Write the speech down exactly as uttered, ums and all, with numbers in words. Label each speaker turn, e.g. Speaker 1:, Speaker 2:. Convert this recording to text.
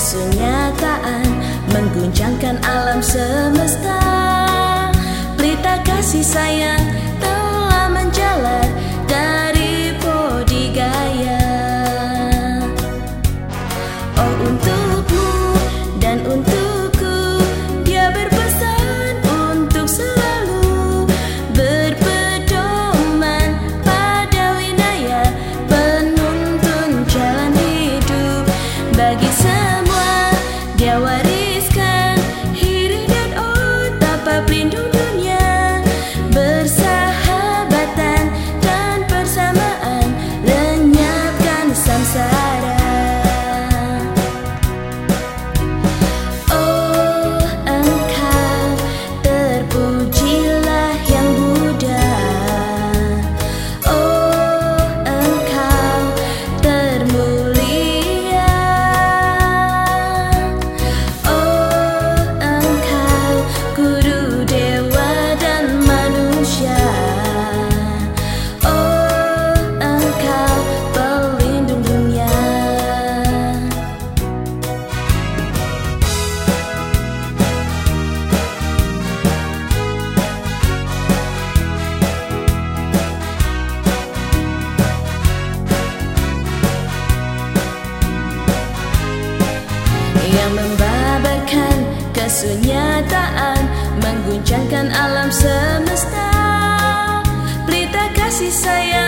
Speaker 1: kesunyataan mengguncangkan alam semesta. Pelita kasih sayang telah menjalar dari bodi gaya. Oh, untukmu dan untukku dia berpesan untuk selalu berpedoman pada winaya penuntun jalan hidup. Bagi semua dia wariskan hiri dan otapa pelindung dunia, bersahabatan dan persamaan lenyapkan samsara. Oh, engkau terpujilah yang Buddha. Oh, engkau termulia. Oh, engkau guru dewa dan manusia. Oh, engkau pelindung dunia. Yang membabarkan kesunyataan mengguncangkan alam semesta. Pelita kasih sayang